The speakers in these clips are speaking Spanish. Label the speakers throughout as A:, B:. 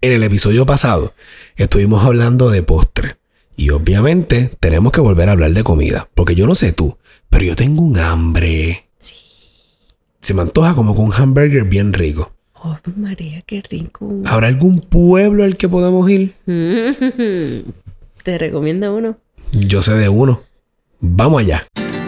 A: En el episodio pasado estuvimos hablando de postre. Y obviamente tenemos que volver a hablar de comida. Porque yo no sé tú, pero yo tengo un hambre.
B: Sí.
A: Se me antoja como con un hamburger bien rico.
B: Oh, María, qué rico.
A: ¿Habrá algún pueblo al que podamos ir?
B: Te recomiendo uno.
A: Yo sé de uno. Vamos allá.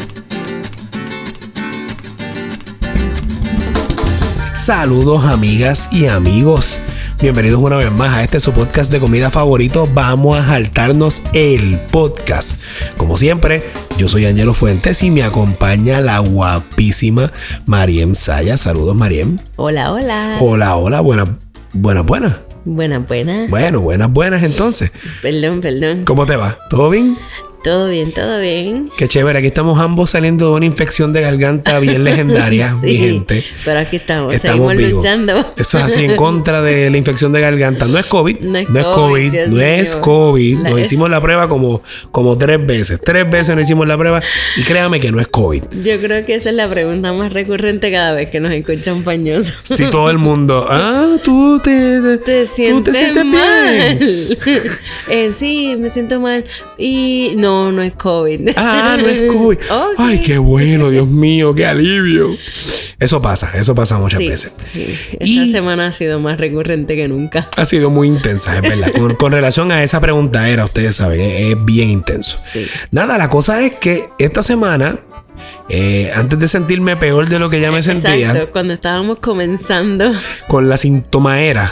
A: Saludos amigas y amigos. Bienvenidos una vez más a este su podcast de comida favorito. Vamos a jaltarnos el podcast. Como siempre, yo soy Ángelo Fuentes y me acompaña la guapísima Mariem Saya. Saludos, Mariem.
B: Hola, hola.
A: Hola, hola. Buenas.
B: Buenas.
A: Bueno, buenas entonces.
B: Perdón.
A: ¿Cómo te va? ¿Todo bien?
B: Todo bien.
A: Qué chévere, aquí estamos ambos saliendo de una infección de garganta bien legendaria,
B: sí,
A: mi gente.
B: Pero aquí seguimos
A: vivos.
B: Luchando.
A: Eso es así, en contra de la infección de garganta. No es COVID.
B: No es
A: COVID. Nos hicimos la prueba como 3 veces. 3 veces nos hicimos la prueba y créame que no es COVID.
B: Yo creo que esa es la pregunta más recurrente cada vez que nos escuchan pañosos.
A: Sí, todo el mundo. ¿Tú te sientes
B: mal? Bien? Sí, me siento mal. Y no es COVID.
A: No es COVID.
B: Okay.
A: Ay, qué bueno, Dios mío, qué alivio. Eso pasa muchas veces.
B: Sí, esta semana ha sido más recurrente que nunca.
A: Ha sido muy intensa, es verdad. Con relación a esa preguntadera, ustedes saben, es bien intenso.
B: Sí.
A: Nada, la cosa es que esta semana, antes de sentirme peor de lo que ya me sentía.
B: Exacto, cuando estábamos comenzando.
A: Con la sintomaera.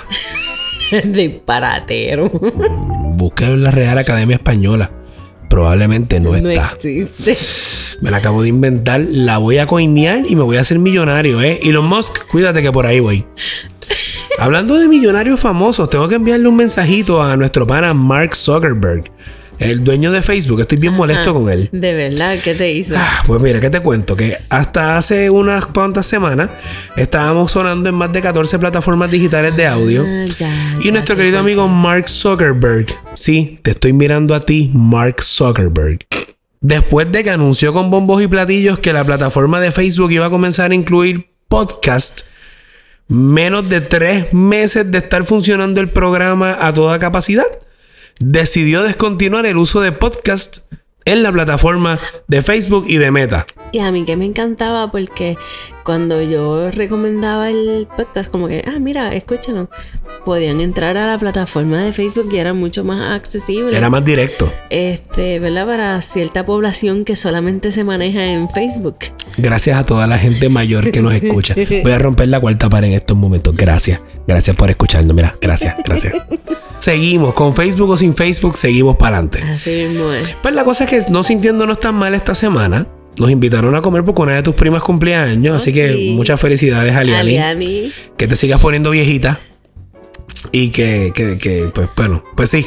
B: Disparatero.
A: Busqué en la Real Academia Española. Probablemente no está.
B: Existe.
A: Me la acabo de inventar. La voy a coinear y me voy a hacer millonario, Elon Musk, cuídate que por ahí voy. Hablando de millonarios famosos, tengo que enviarle un mensajito a nuestro pana Mark Zuckerberg, el dueño de Facebook. Estoy bien molesto con él.
B: ¿De verdad? ¿Qué te hizo?
A: Pues mira, ¿qué te cuento? Que hasta hace unas cuantas semanas estábamos sonando en más de 14 plataformas digitales de audio. Y nuestro querido amigo Mark Zuckerberg, sí, te estoy mirando a ti, Mark Zuckerberg. Después de que anunció con bombos y platillos que la plataforma de Facebook iba a comenzar a incluir podcast, menos de 3 meses de estar funcionando el programa a toda capacidad, decidió descontinuar el uso de podcast en la plataforma de Facebook y de Meta.
B: Y a mí que me encantaba porque cuando yo recomendaba el podcast, como que, mira, escúchalo, podían entrar a la plataforma de Facebook y era mucho más accesible.
A: Era más directo.
B: ¿Verdad? Para cierta población que solamente se maneja en Facebook.
A: Gracias a toda la gente mayor que nos escucha. Voy a romper la cuarta pared en estos momentos. Gracias por escucharnos. Mira, gracias. Seguimos, con Facebook o sin Facebook, seguimos para adelante.
B: Así mismo es.
A: Pues la cosa es que no sintiéndonos tan mal esta semana, nos invitaron a comer porque una de tus primas cumpleaños. Así que muchas felicidades, Aliani. Que te sigas poniendo viejita. Y que pues bueno, pues sí.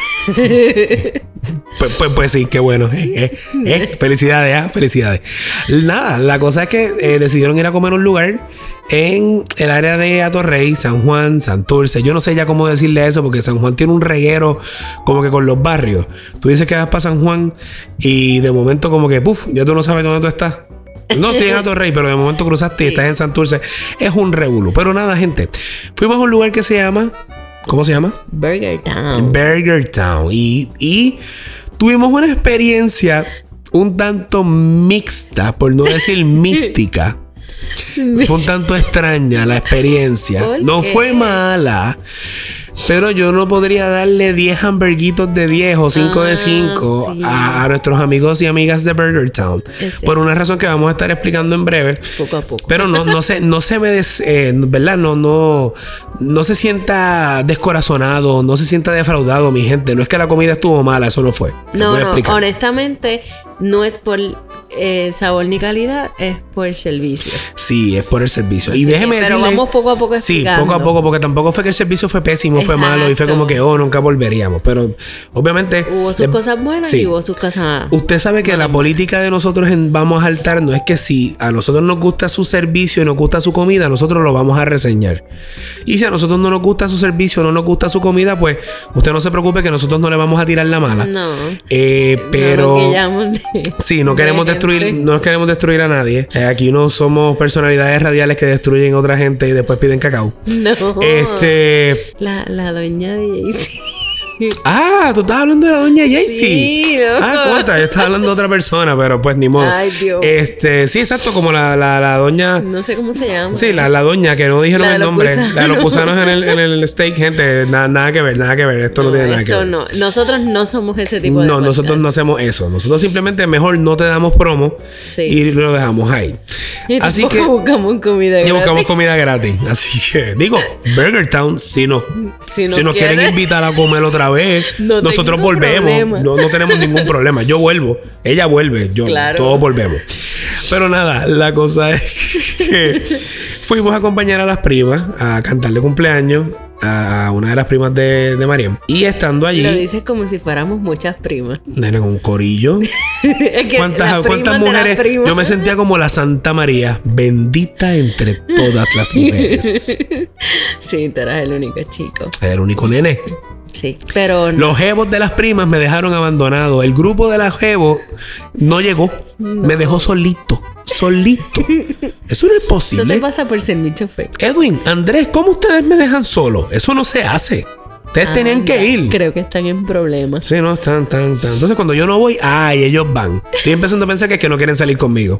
A: pues sí, qué bueno. Felicidades. Nada, la cosa es que decidieron ir a comer a un lugar en el área de Atorrey, San Juan, Santurce. Yo no sé ya cómo decirle eso porque San Juan tiene un reguero como que con los barrios. Tú dices que vas para San Juan y de momento como que ya tú no sabes dónde tú estás. No estoy en Atorrey, pero de momento cruzaste y estás en Santurce. Es un revolú. Pero nada, gente. Fuimos a un lugar que se llama... ¿Cómo se llama?
B: Burger Town.
A: Y tuvimos una experiencia un tanto mixta, por no decir mística. Fue un tanto extraña la experiencia. No fue mala. Pero yo no podría darle 10 hamburguitos de 10 o 5 de 5 a nuestros amigos y amigas de Burger Town. Por una razón que vamos a estar explicando en breve.
B: Poco a poco.
A: Pero no se me ¿verdad? No se sienta descorazonado, no se sienta defraudado, mi gente. No es que la comida estuvo mala, eso no fue.
B: No, honestamente, no es por sabor ni calidad, es por servicio.
A: Sí, es por el servicio. Y déjeme decirle...
B: Pero vamos poco a poco explicando.
A: Sí, poco a poco, porque tampoco fue que el servicio fue pésimo, fue malo y fue como que, nunca volveríamos. Pero obviamente...
B: Hubo sus cosas buenas y hubo sus cosas...
A: Usted sabe que la política de nosotros en Vamos a Jaltar no es que si a nosotros nos gusta su servicio y nos gusta su comida, nosotros lo vamos a reseñar. Y si a nosotros no nos gusta su servicio, no nos gusta su comida, pues usted no se preocupe que nosotros no le vamos a tirar la mala.
B: No.
A: Pero...
B: No,
A: Sí, no queremos destruir a nadie. Aquí no somos personalidades radiales que destruyen a otra gente y después piden cacao.
B: No. La doña de Jaycee.
A: Ah, tú estás hablando de la doña Jaycee.
B: Sí, loco.
A: Yo estaba hablando de otra persona, pero pues ni modo.
B: Ay, Dios.
A: Sí, exacto, como la doña.
B: No sé cómo se llama.
A: Sí, la doña que no dijeron el nombre. La de los gusanos en el steak, gente. Nada que ver. Esto no tiene nada que ver.
B: No. Nosotros no somos ese tipo de
A: No, nosotros no hacemos eso. Nosotros simplemente mejor no te damos promo y lo dejamos ahí. Así que
B: buscamos comida gratis.
A: Y buscamos comida gratis. Así que, digo, Burger Town, si nos quieren invitar a comer otra vez, nosotros volvemos. No tenemos ningún problema. Yo vuelvo, ella vuelve, todos volvemos. Pero nada, la cosa es que fuimos a acompañar a las primas a cantarle cumpleaños a una de las primas de Mariam. Y estando allí...
B: Lo dices como si fuéramos muchas primas.
A: Nena, un corillo.
B: Es que
A: ¿Cuántas mujeres? Yo me sentía como la Santa María, bendita entre todas las mujeres.
B: Sí, tú eras el único chico.
A: El único nene.
B: Sí, pero...
A: Los jevos de las primas me dejaron abandonado. El grupo de las jevos no llegó. Me dejó solito. Eso no es posible.
B: Eso te pasa por ser mi chofer.
A: Edwin, Andrés, ¿cómo ustedes me dejan solo? Eso no se hace. Ustedes tenían que ir.
B: Creo que están en problemas.
A: Sí, no, están. Entonces cuando yo no voy, ellos van. Estoy empezando a pensar que es que no quieren salir conmigo.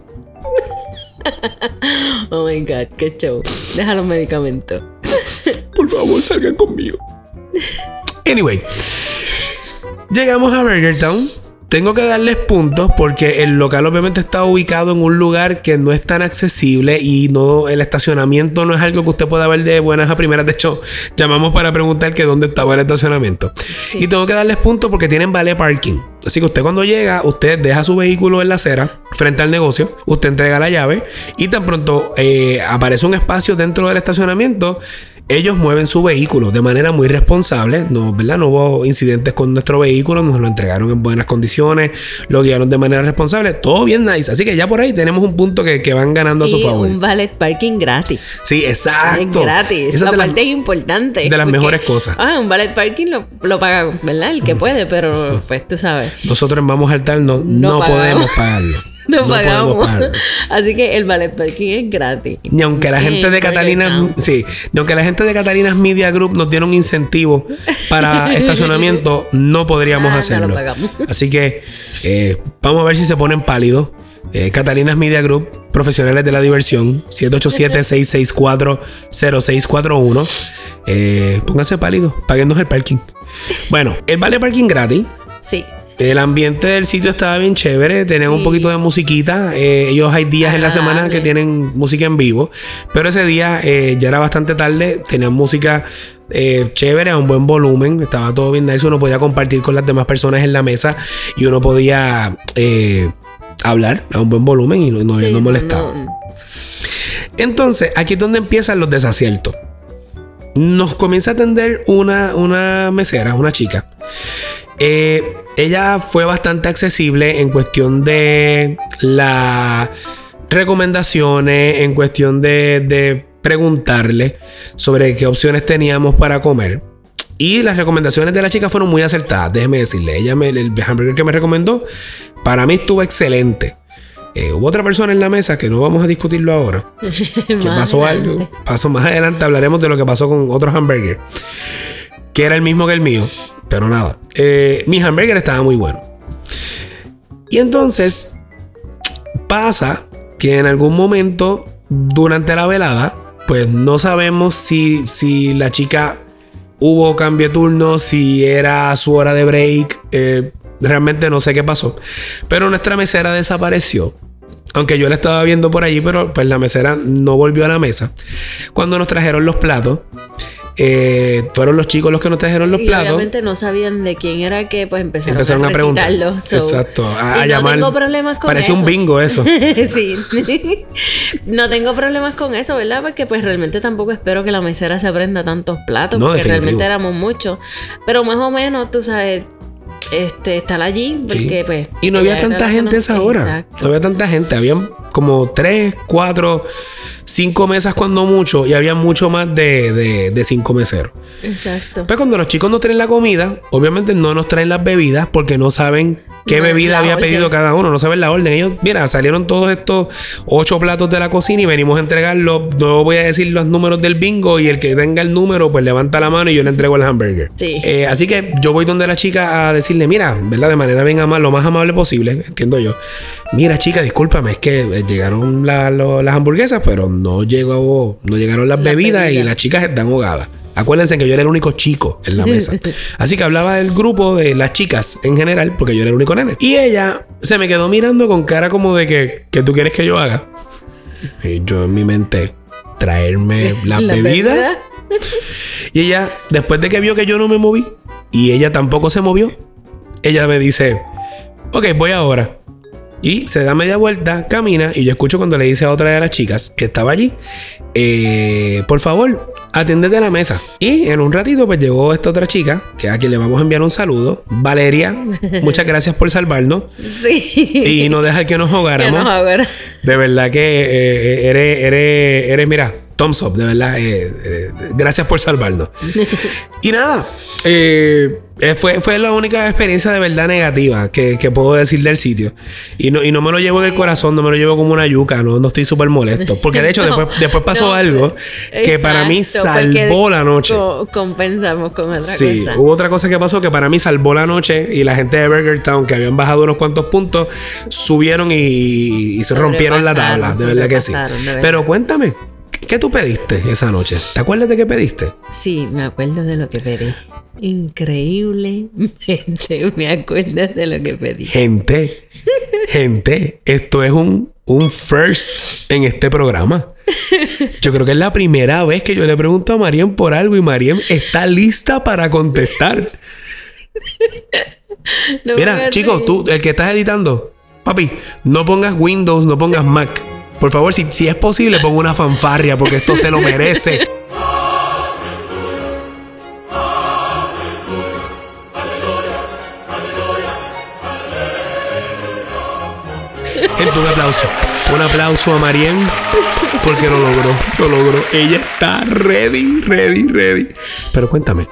B: Oh my God, qué show. Deja los medicamentos.
A: Por favor, salgan conmigo. Anyway, llegamos a Burger Town. Tengo que darles puntos porque el local obviamente está ubicado en un lugar que no es tan accesible y el estacionamiento no es algo que usted pueda ver de buenas a primeras. De hecho, llamamos para preguntar que dónde estaba el estacionamiento. Sí. Y tengo que darles puntos porque tienen valet parking. Así que usted cuando llega, usted deja su vehículo en la acera frente al negocio, usted entrega la llave y tan pronto aparece un espacio dentro del estacionamiento. Ellos mueven su vehículo de manera muy responsable, ¿verdad? No hubo incidentes con nuestro vehículo, nos lo entregaron en buenas condiciones, lo guiaron de manera responsable, todo bien nice. Así que ya por ahí tenemos un punto que van ganando a su favor.
B: Y un valet parking gratis.
A: Sí, exacto.
B: Es gratis. Esa parte es importante.
A: De las mejores cosas.
B: Un valet parking lo paga, ¿verdad? El que puede, pero pues tú sabes.
A: Nosotros en Vamos Altar no podemos pagarlo.
B: No pagamos. Así que el valet parking es gratis.
A: Ni aunque la gente de Catalinas, ni aunque la gente de Catalinas Media Group nos diera un incentivo para estacionamiento, no podríamos hacerlo.
B: No lo pagamos.
A: Así que vamos a ver si se ponen pálidos. Catalinas Media Group, profesionales de la diversión, 787-664-0641. Pónganse pálidos, páguennos el parking. Bueno, el valet parking gratis.
B: Sí.
A: El ambiente del sitio estaba bien chévere. Tenían un poquito de musiquita. Ellos hay días en la semana que tienen música en vivo. Pero ese día ya era bastante tarde. Tenían música chévere a un buen volumen. Estaba todo bien nice. Uno podía compartir con las demás personas en la mesa. Y uno podía hablar a un buen volumen y no molestaba. Entonces, aquí es donde empiezan los desaciertos. Nos comienza a atender una mesera, una chica. Ella fue bastante accesible en cuestión de las recomendaciones, en cuestión de preguntarle sobre qué opciones teníamos para comer. Y las recomendaciones de la chica fueron muy acertadas, déjeme decirle. El hamburger que me recomendó, para mí estuvo excelente. Hubo otra persona en la mesa que no vamos a discutirlo ahora. Que pasó algo. Más adelante hablaremos de lo que pasó con otros hamburgers, que era el mismo que el mío. Pero nada, mi hamburger estaba muy bueno. Y entonces pasa que en algún momento durante la velada, pues no sabemos si la chica hubo cambio de turno, si era su hora de break. Realmente no sé qué pasó. Pero nuestra mesera desapareció. Aunque yo la estaba viendo por allí, pero pues la mesera no volvió a la mesa. Cuando nos trajeron los platos, fueron los chicos los que nos trajeron los platos.
B: Obviamente no sabían de quién era, que pues empezaron a preguntarlo.
A: Exacto.
B: Y no tengo problemas con eso.
A: Parecía un bingo eso.
B: Sí. No tengo problemas con eso, ¿verdad? Porque pues realmente tampoco espero que la mesera se aprenda tantos platos. Porque realmente éramos muchos. Pero más o menos, tú sabes, estar allí. Porque pues...
A: Y no había tanta gente a esa hora. Exacto. No había tanta gente. Habían como 3, 4... 5 mesas cuando mucho, y había mucho más de 5 meseros.
B: Exacto.
A: Pues cuando los chicos nos traen la comida, obviamente no nos traen las bebidas porque no saben qué bebida había pedido cada uno. No saben la orden. Ellos, mira, salieron todos estos 8 platos de la cocina y venimos a entregarlos. No voy a decir los números del bingo y el que tenga el número, pues levanta la mano y yo le entrego el hamburger.
B: Sí.
A: Así que yo voy donde la chica a decirle, mira, ¿verdad? De manera bien amable, lo más amable posible, entiendo yo. Mira, chica, discúlpame, es que llegaron las hamburguesas, pero no llegaron las bebidas y las chicas están ahogadas. Acuérdense que yo era el único chico en la mesa. Así que hablaba del grupo de las chicas en general, porque yo era el único nene. Y ella se me quedó mirando con cara como de que tú quieres que yo haga. Y yo en mi mente, traerme las bebidas. Y ella, después de que vio que yo no me moví y ella tampoco se movió, ella me dice, ok, voy ahora. Y se da media vuelta, camina, y yo escucho cuando le dice a otra de las chicas que estaba allí, por favor, atiéndete a la mesa. Y en un ratito pues llegó esta otra chica, que a quien le vamos a enviar un saludo, Valeria. Muchas gracias por salvarnos.
B: Sí.
A: Y no dejar que nos ahogáramos. De verdad que eres, mira, thumbs up, de verdad. Gracias por salvarnos. Y nada, fue la única experiencia de verdad negativa que puedo decir del sitio. Y no me lo llevo en el corazón, no me lo llevo como una yuca, no estoy súper molesto. Porque de hecho después pasó algo que para mí salvó la noche.
B: Compensamos con otra cosa.
A: Sí, hubo otra cosa que pasó que para mí salvó la noche y la gente de Burger Town, que habían bajado unos cuantos puntos, subieron y se rompieron la tabla. De verdad que sí. Pero cuéntame, ¿qué tú pediste esa noche? ¿Te acuerdas de qué pediste?
B: Sí, me acuerdo de lo que pedí. Increíblemente me acuerdo de lo que pedí.
A: Gente, esto es un first en este programa. Yo creo que es la primera vez que yo le pregunto a Mariem por algo y Mariem está lista para contestar. No. Mira, chicos, tú, el que estás editando, papi, no pongas Windows, no pongas Mac. Por favor, si es posible, ponga una fanfarria porque esto se lo merece. Gente, un aplauso a Mariem porque lo logró. Ella está ready. Pero cuéntame.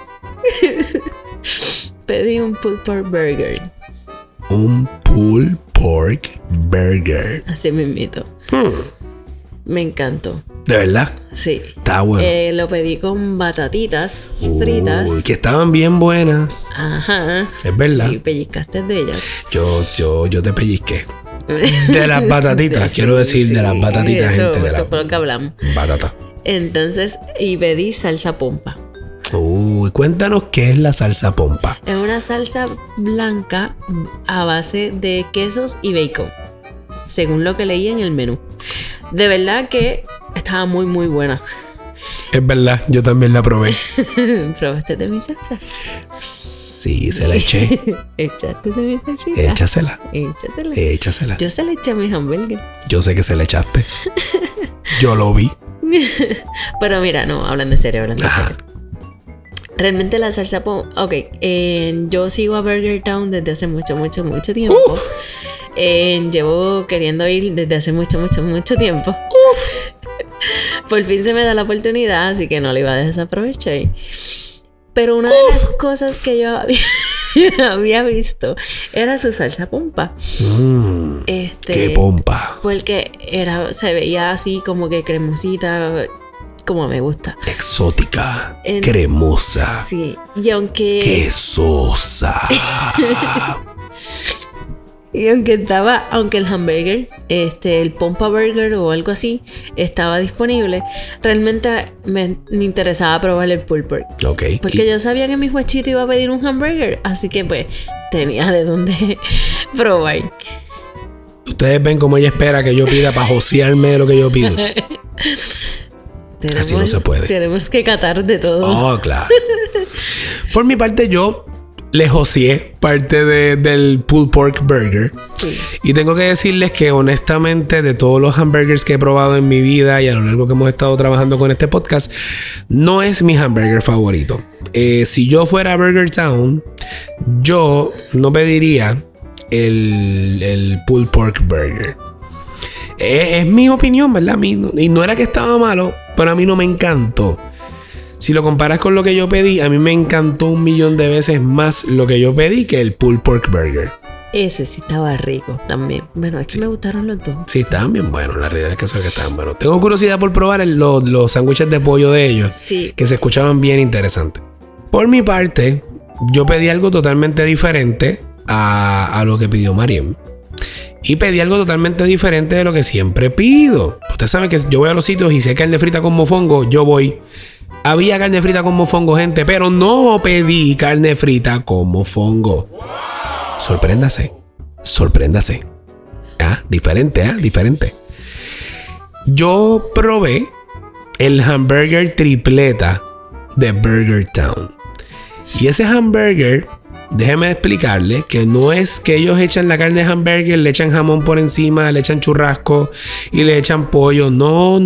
B: Pedí un pulled pork burger.
A: Un pulled pork burger.
B: Así mismito. Me encantó.
A: ¿De verdad?
B: Sí.
A: Está bueno.
B: Lo pedí con batatitas fritas.
A: Uy, que estaban bien buenas.
B: Ajá.
A: Es verdad.
B: Y pellizcaste de ellas.
A: Yo te pellizqué. De las batatitas, quiero decir, de las batatitas, gente.
B: Eso fue lo que hablamos.
A: Batata.
B: Entonces, y pedí salsa pompa.
A: Uy, cuéntanos qué es la salsa pompa.
B: Es una salsa blanca a base de quesos y bacon, según lo que leí en el menú. De verdad que estaba muy, muy buena.
A: Es verdad, yo también la probé.
B: ¿Probaste de mi salsa?
A: Sí, se la eché.
B: ¿Echaste de mi salsita?
A: Échasela.
B: Yo se la eché a mi hamburger.
A: Yo sé que se la echaste. Yo lo vi.
B: Pero mira, no, hablando en serio. Realmente la salsa pompa... Ok, yo sigo a Burger Town desde hace mucho tiempo. Llevo queriendo ir desde hace mucho tiempo. Por fin se me da la oportunidad, así que no la iba a desaprovechar. Pero una de las cosas que yo había visto era su salsa pompa.
A: ¿Qué pompa?
B: Porque se veía así como que cremosita, como me gusta.
A: Exótica, cremosa.
B: Sí, y aunque...
A: quesosa.
B: Y aunque el hamburger, el Pompa Burger o algo así, estaba disponible, realmente me interesaba probar el pulled pork.
A: Okay.
B: Porque yo sabía que mi juechito iba a pedir un hamburger, así que pues tenía de dónde probar.
A: Ustedes ven cómo ella espera que yo pida para josearme de lo que yo pido. Así no se puede.
B: Tenemos que catar de todo.
A: Oh, claro. Por mi parte, yo le joseé parte del pulled pork burger.
B: Sí.
A: Y tengo que decirles que honestamente, de todos los hamburgers que he probado en mi vida y a lo largo que hemos estado trabajando con este podcast, no es mi hamburger favorito. Si yo fuera a Burger Town, yo no pediría el pulled pork burger. Es mi opinión, ¿verdad? Y no era que estaba malo, pero a mí no me encantó. Si lo comparas con lo que yo pedí, a mí me encantó 1,000,000 de veces más lo que yo pedí que el pulled pork burger.
B: Ese sí estaba rico también. Bueno, es que me gustaron los dos.
A: Sí, estaban bien buenos. La realidad es que estaban buenos. Tengo curiosidad por probar los sándwiches de pollo de ellos.
B: Sí.
A: Que se escuchaban bien interesantes. Por mi parte, yo pedí algo totalmente diferente a lo que pidió Mariem. Y pedí algo totalmente diferente de lo que siempre pido. Ustedes saben que yo voy a los sitios y si hay carne frita con mofongo, yo voy. Había carne frita con mofongo, gente, pero no pedí carne frita con mofongo. Sorpréndase. Diferente. Yo probé el hamburger tripleta de Burger Town. Y ese hamburger, déjeme explicarle que no es que ellos echan la carne de hamburger, le echan jamón por encima, le echan churrasco y le echan pollo. No,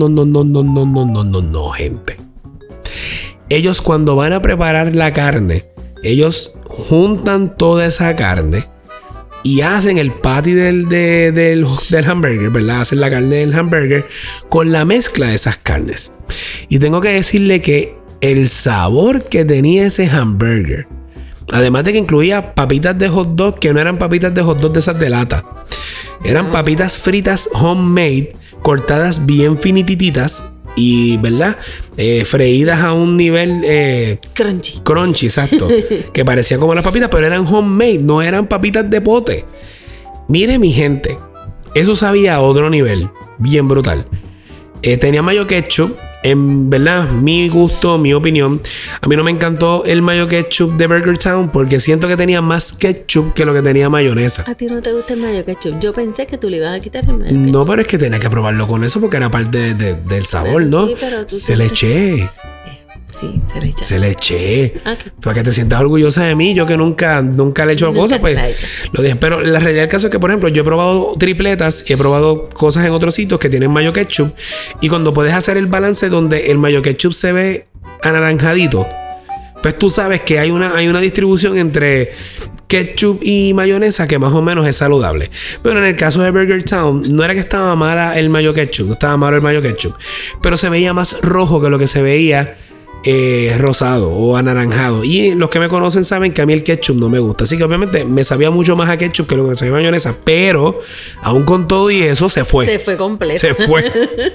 A: gente. Ellos cuando van a preparar la carne, ellos juntan toda esa carne y hacen el patty del hamburger, ¿verdad? Hacen la carne del hamburger con la mezcla de esas carnes. Y tengo que decirle que el sabor que tenía ese hamburger, además de que incluía papitas de hot dog, que no eran papitas de hot dog de esas de lata, eran papitas fritas homemade, cortadas bien finititas y, ¿verdad? Freídas a un nivel crunchy, exacto. Que parecía como las papitas, pero eran homemade, no eran papitas de pote. Mire, mi gente, eso sabía a otro nivel, bien brutal. Tenía mayo ketchup. En verdad, mi gusto, mi opinión, a mí no me encantó el mayo ketchup de Burger Town porque siento que tenía más ketchup que lo que tenía mayonesa.
B: ¿A ti no te gusta el mayo ketchup? Yo pensé que tú le ibas a quitar el mayo ketchup.
A: No, pero es que tenía que probarlo con eso porque era parte del sabor, ¿no? Sí, pero se le eché.
B: Sí,
A: se le eché.
B: Okay.
A: Para que te sientas orgullosa de mí. Yo que nunca le he hecho cosas, pues lo dije. Pero la realidad del caso es que, por ejemplo, yo he probado tripletas y he probado cosas en otros sitios que tienen mayo ketchup. Y cuando puedes hacer el balance donde el mayo ketchup se ve anaranjadito, pues tú sabes que hay una distribución entre ketchup y mayonesa que más o menos es saludable. Pero en el caso de Burger Town, no era que estaba mala el mayo ketchup, no estaba malo el mayo ketchup, pero se veía más rojo que lo que se veía rosado o anaranjado. Y los que me conocen saben que a mí el ketchup no me gusta. Así que obviamente me sabía mucho más a ketchup que lo que sabía mayonesa. Pero aún con todo y eso se fue.
B: Se fue completo.
A: Se fue.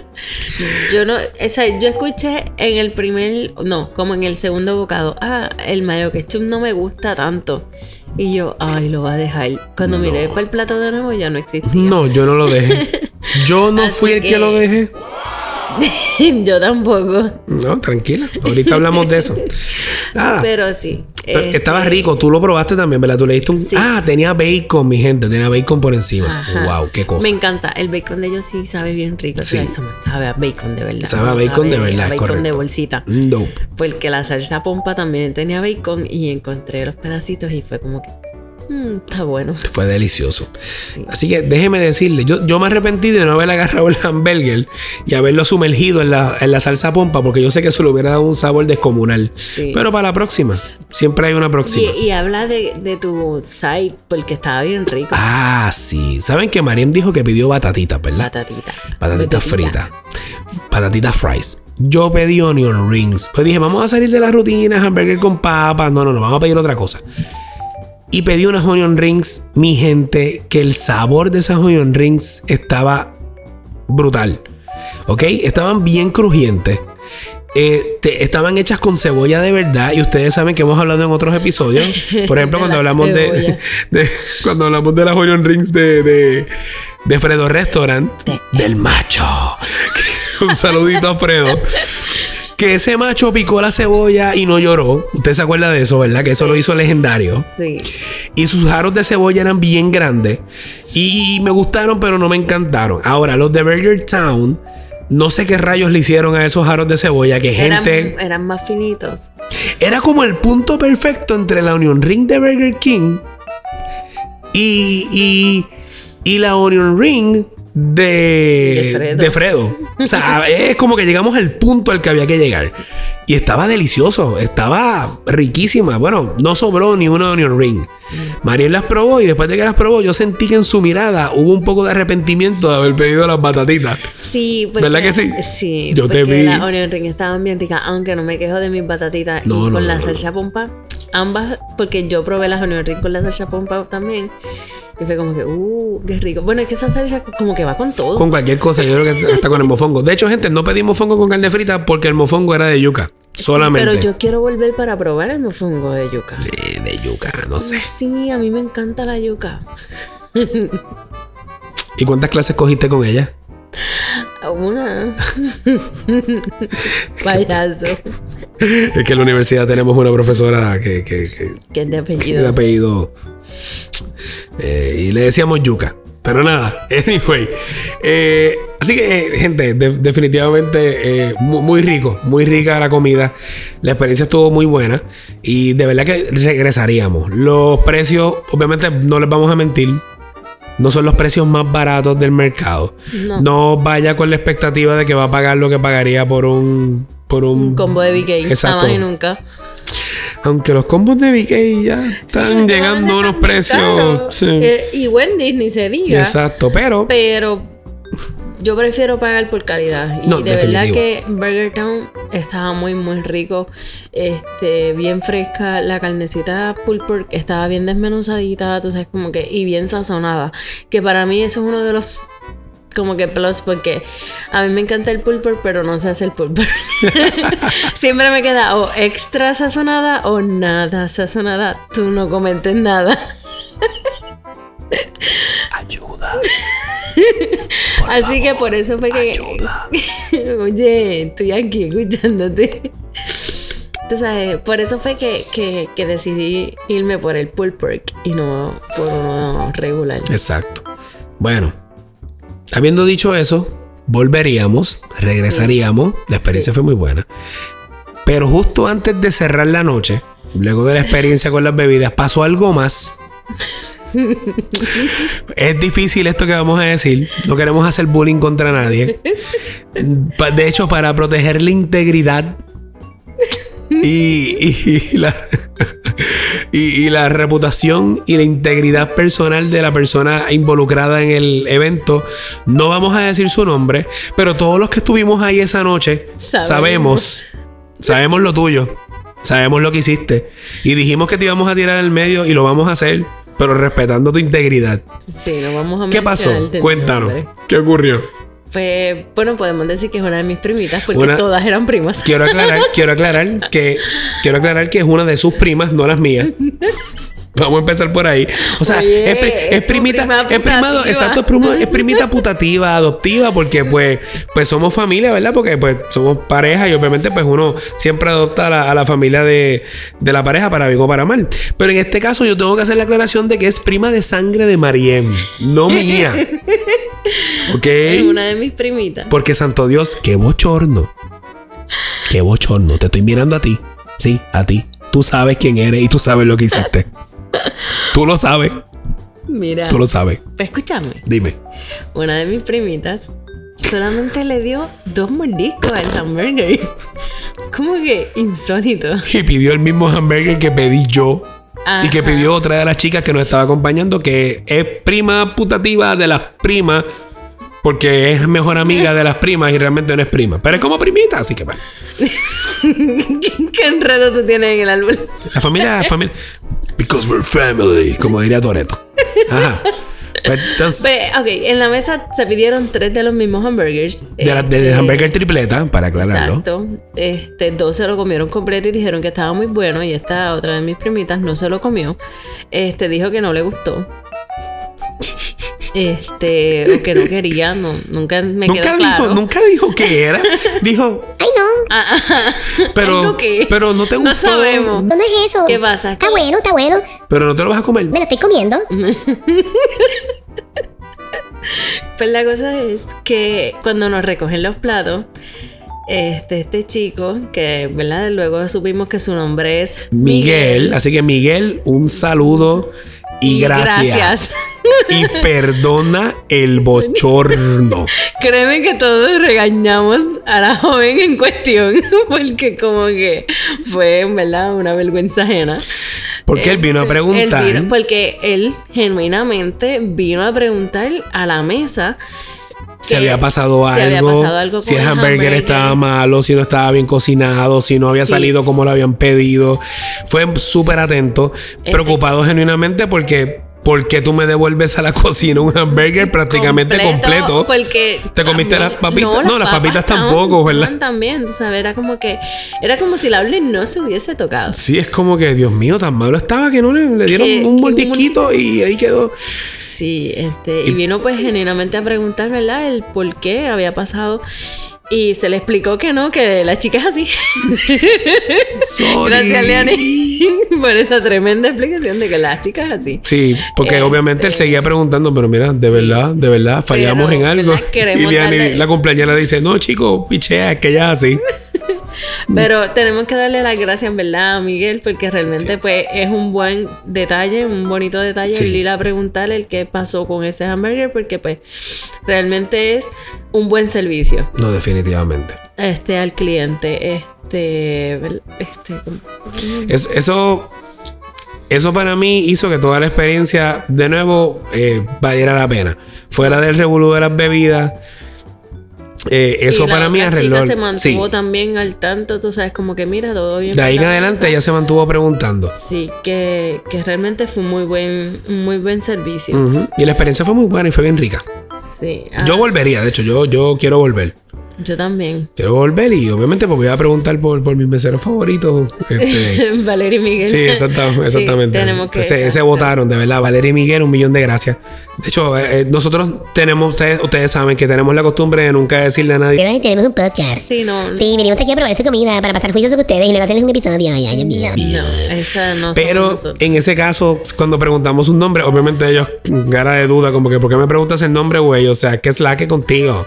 B: Yo escuché en el como en el segundo bocado. El mayo ketchup no me gusta tanto. Y yo, lo va a dejar. Cuando miré para el plato de nuevo ya no existía.
A: No, yo no lo dejé. Yo no fui el que lo dejé.
B: Yo tampoco.
A: No, tranquila. Ahorita hablamos de eso.
B: Pero sí.
A: Estaba rico. Tú lo probaste también, ¿verdad? Tú le diste un... Sí. Tenía bacon, mi gente. Tenía bacon por encima. Ajá. Wow, qué cosa.
B: Me encanta. El bacon de ellos sí sabe bien rico.
A: Sí.
B: Eso me sabe a bacon de verdad.
A: Sabe a bacon de verdad,
B: bacon
A: correcto.
B: De bolsita.
A: Nope.
B: Porque la salsa pompa también tenía bacon y encontré los pedacitos y fue como que... está bueno.
A: Fue delicioso.
B: Sí.
A: Así que déjeme decirle, yo me arrepentí de no haber agarrado el hamburger y haberlo sumergido en la salsa pompa, porque yo sé que eso le hubiera dado un sabor descomunal. Sí. Pero para la próxima, siempre hay una próxima.
B: Y habla de tu side, porque estaba bien rico.
A: Sí. ¿Saben que Mariem dijo que pidió batatitas, verdad? Batatitas fritas. Batatitas fries. Yo pedí onion rings. Pues dije, vamos a salir de la rutina, hamburger con papas. No, vamos a pedir otra cosa. Y pedí unas onion rings, mi gente, que el sabor de esas onion rings estaba brutal. ¿Ok? Estaban bien crujientes. Estaban hechas con cebolla de verdad. Y ustedes saben que hemos hablado en otros episodios. Por ejemplo, cuando hablamos cuando hablamos de las onion rings de Fredo Restaurant. Del macho. Un saludito a Fredo. Que ese macho picó la cebolla y no lloró. Usted se acuerda de eso, ¿verdad? Que eso lo hizo legendario.
B: Sí.
A: Y sus jarros de cebolla eran bien grandes. Y me gustaron, pero no me encantaron. Ahora, los de Burger Town, no sé qué rayos le hicieron a esos jarros de cebolla. Que
B: eran más finitos.
A: Era como el punto perfecto entre la onion ring de Burger King y la onion ring de Fredo. O sea, es como que llegamos al punto al que había que llegar. Y estaba delicioso, estaba riquísima. Bueno, no sobró ni una onion ring. Mariel las probó y después de que las probó, yo sentí que en su mirada hubo un poco de arrepentimiento de haber pedido las batatitas.
B: Sí, porque,
A: ¿verdad que sí?
B: Sí,
A: yo te vi.
B: Las onion ring estaban bien ricas, aunque no me quejo de mis batatitas. No, y con la salsa pompa, ambas, porque yo probé las onion ring con la salsa pompa también. Y fue como que, qué rico. Bueno, es que esa salsa como que va con todo. Con
A: cualquier cosa, yo creo que hasta con el mofongo. De hecho, gente, no pedí mofongo con carne frita porque el mofongo era de yuca. Solamente.
B: Pero yo quiero volver para probar el mofongo de yuca.
A: De yuca, no sé.
B: Sí, a mí me encanta la yuca.
A: ¿Y cuántas clases cogiste con ella?
B: Una. Payaso.
A: Es que en la universidad tenemos una profesora que
B: es de apellido.
A: De apellido. Y le decíamos yuca. Pero nada, anyway. Así que, gente, definitivamente muy rico, muy rica la comida. La experiencia estuvo muy buena. Y de verdad que regresaríamos. Los precios, obviamente, no les vamos a mentir. No son los precios más baratos del mercado. No vaya con la expectativa de que va a pagar lo que pagaría por un
B: combo de BK.
A: Exacto.
B: Jamás y nunca.
A: Aunque los combos de BK ya están llegando a unos precios. Sí.
B: Y Wendy's ni se diga.
A: Exacto, pero
B: yo prefiero pagar por calidad. Y de verdad que Burger Town estaba muy, muy rico. Bien fresca. La carnecita pulled pork estaba bien desmenuzadita, tú sabes, como que, y bien sazonada. Que para mí eso es uno de los como que plus, porque a mí me encanta el pulled pork, pero no se hace el pulled pork. Siempre me queda o extra sazonada o nada sazonada. Tú no comentes nada.
A: Ayuda.
B: Así que por eso fue que oye, estoy aquí escuchándote. Tú sabes, por eso fue que decidí irme por el pulled pork y no por uno regular.
A: Exacto. Bueno, habiendo dicho eso, volveríamos, regresaríamos. Sí. La experiencia fue muy buena. Pero justo antes de cerrar la noche, luego de la experiencia con las bebidas, pasó algo más. Es difícil esto que vamos a decir. No queremos hacer bullying contra nadie. De hecho, para proteger la integridad y la reputación y la integridad personal de la persona involucrada en el evento, no vamos a decir su nombre, pero todos los que estuvimos ahí esa noche sabemos lo tuyo, sabemos lo que hiciste y dijimos que te íbamos a tirar al medio y lo vamos a hacer, pero respetando tu integridad.
B: Sí, no vamos a.
A: ¿Qué pasó? Cuéntanos. ¿Qué ocurrió?
B: Pues, bueno, podemos decir que es una de mis primitas, porque todas eran primas.
A: Quiero aclarar que es una de sus primas, no las mías. Vamos a empezar por ahí. O sea, es primita, es primita putativa, adoptiva, porque pues somos familia, ¿verdad? Porque pues somos pareja y obviamente pues uno siempre adopta a la familia de la pareja, para bien o para mal. Pero en este caso yo tengo que hacer la aclaración de que es prima de sangre de Mariem, no mía. ¿Ok?
B: Es una de mis primitas.
A: Porque santo Dios, qué bochorno. Qué bochorno. Te estoy mirando a ti. Sí, a ti. Tú sabes quién eres y tú sabes lo que hiciste. Tú lo sabes.
B: Mira.
A: Tú lo sabes.
B: Escúchame.
A: Dime.
B: Una de mis primitas solamente le dio 2 mordiscos al hamburger. Como que insólito. Y
A: pidió el mismo hamburger que pedí yo. Ajá. Y que pidió otra de las chicas que nos estaba acompañando, que es prima putativa de las primas, porque es mejor amiga de las primas y realmente no es prima, pero es como primita, así que bueno.
B: ¿Qué enredo tú tienes en el árbol?
A: La familia. Because we're family, como diría Toretto. Ajá. Entonces,
B: ok, en la mesa se pidieron 3 de los mismos hamburgers.
A: De hamburger tripleta, para aclararlo.
B: Exacto. 2 se lo comieron completo y dijeron que estaba muy bueno. Y esta otra de mis primitas no se lo comió. Dijo que no le gustó. O que no quería. Nunca me quedó claro.
A: Nunca dijo qué era. Dijo, ay no. Pero no te gustó.
B: No sabemos.
C: ¿Dónde es eso?
B: ¿Qué pasa?
C: Está bueno.
A: Pero no te lo vas a comer.
C: Me lo estoy comiendo.
B: Pues la cosa es que cuando nos recogen los platos, este chico, que verdad luego supimos que su nombre es
A: Miguel. Así que Miguel, un saludo y gracias. y perdona el bochorno.
B: Créeme que todos regañamos a la joven en cuestión porque como que fue, en verdad, una vergüenza ajena.
A: Porque él vino a preguntar.
B: Porque él genuinamente vino a preguntar a la mesa
A: si había pasado algo, si el hamburger estaba malo, si no estaba bien cocinado, si no había salido como lo habían pedido. Fue súper atento, preocupado genuinamente porque ¿por qué tú me devuelves a la cocina un hamburger prácticamente completo?
B: Porque
A: ¿te comiste las papitas? No, las papitas tampoco, ¿verdad?
B: También, ¿sabes? Era como si la Outlet no se hubiese tocado.
A: Sí, es como que, Dios mío, tan malo estaba que no le dieron un mordisquito y ahí quedó.
B: Sí, y vino pues genuinamente a preguntar, ¿verdad? El por qué había pasado. Y se le explicó que no, que la chica es así.
A: Sorry.
B: Gracias, Leonie, por esa tremenda explicación de que la chica es así.
A: Sí, porque obviamente él seguía preguntando, pero mira, de verdad, fallamos en algo. Y Leonie, la cumpleañera le dice, no, chico, pichea, es que ella es así.
B: Pero tenemos que darle las gracias, ¿verdad, Miguel? Porque realmente pues es un buen detalle, un bonito detalle el ir a preguntarle el qué pasó con ese hamburger, porque pues realmente es un buen servicio.
A: No, definitivamente.
B: Al cliente,
A: Eso para mí hizo que toda la experiencia de nuevo valiera la pena. Fuera del revolú de las bebidas. Eso para mí arregló.
B: La chica se mantuvo también al tanto, tú sabes, como que mira, todo bien.
A: De ahí en adelante ella se mantuvo preguntando.
B: Sí, que realmente fue un muy buen servicio.
A: Uh-huh. Y la experiencia fue muy buena y fue bien rica.
B: Sí.
A: Yo volvería, de hecho, yo quiero volver.
B: Yo también.
A: Quiero volver y obviamente pues voy a preguntar por mis meseros favoritos.
B: Valeria y Miguel.
A: Sí, exactamente.
B: Sí, tenemos que
A: se votaron, de verdad. Valeria y Miguel, 1,000,000 de gracias. De hecho, nosotros ustedes saben que tenemos la costumbre de nunca decirle a nadie.
C: Pero tenemos un podcast.
B: Sí,
C: venimos aquí a probar esa comida para pasar juicios de ustedes y luego hacerles un episodio.
B: No, esa no.
A: Pero en ese caso, cuando preguntamos un nombre, obviamente ellos, cara de duda, como que ¿por qué me preguntas el nombre, güey? O sea, ¿qué es la que contigo?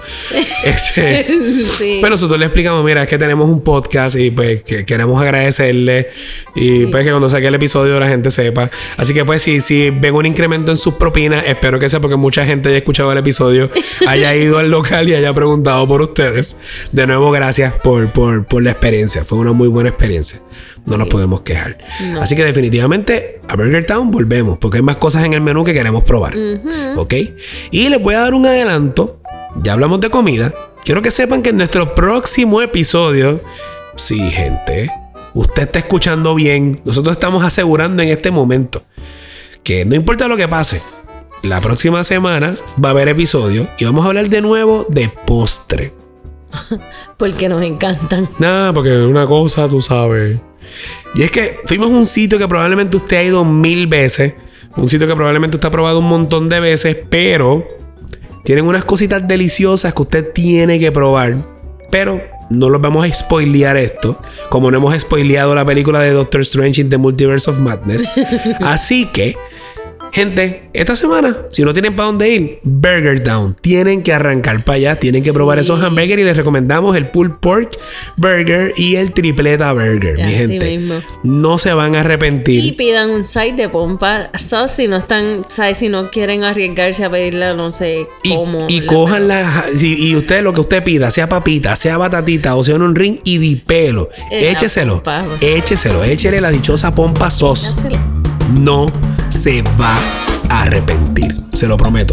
B: Sí.
A: Pero nosotros le explicamos, mira, es que tenemos un podcast y pues que queremos agradecerle y pues que cuando saque el episodio la gente sepa. Así que pues si ven un incremento en sus propinas, espero que sea porque mucha gente haya escuchado el episodio, haya ido al local y haya preguntado por ustedes. De nuevo, gracias por la experiencia. Fue una muy buena experiencia. No nos podemos quejar. No. Así que definitivamente a Burger Town volvemos porque hay más cosas en el menú que queremos probar. Uh-huh. ¿Ok? Y les voy a dar un adelanto. Ya hablamos de comida. Quiero que sepan que en nuestro próximo episodio, sí, gente, usted está escuchando bien. Nosotros estamos asegurando en este momento que no importa lo que pase, la próxima semana va a haber episodio y vamos a hablar de nuevo de postre.
B: Porque nos encantan.
A: Nada, porque una cosa, tú sabes. Y es que fuimos a un sitio que probablemente usted ha ido 1000 veces. Un sitio que probablemente usted ha probado un montón de veces, pero tienen unas cositas deliciosas que usted tiene que probar. Pero no los vamos a spoilear esto, como no hemos spoileado la película de Doctor Strange in the Multiverse of Madness. Así que, gente, esta semana, si no tienen para dónde ir, Burger Town. Tienen que arrancar para allá, tienen que probar esos hamburgers y les recomendamos el pulled pork burger y el tripleta burger, mi gente. Mismo. No se van a arrepentir.
B: Y pidan un side de pompa sauce si no están, ¿sabes? Si no quieren arriesgarse a pedirla, no sé cómo.
A: Y cojan y usted lo que usted pida, sea papita, sea batatita o sea en un ring y dipelo. Écheselo. Échele la dichosa pompa sauce. No se va a arrepentir. Se lo prometo.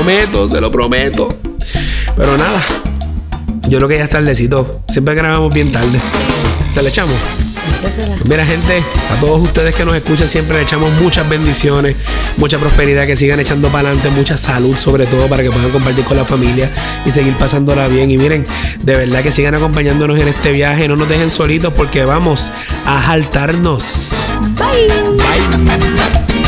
A: Pero nada, yo creo que ya es tardecito. Siempre grabamos bien tarde. ¿Se le echamos? Mira, gente, a todos ustedes que nos escuchan siempre le echamos muchas bendiciones, mucha prosperidad, que sigan echando para adelante, mucha salud sobre todo para que puedan compartir con la familia y seguir pasándola bien. Y miren, de verdad que sigan acompañándonos en este viaje, no nos dejen solitos porque vamos a jaltarnos.
B: Bye.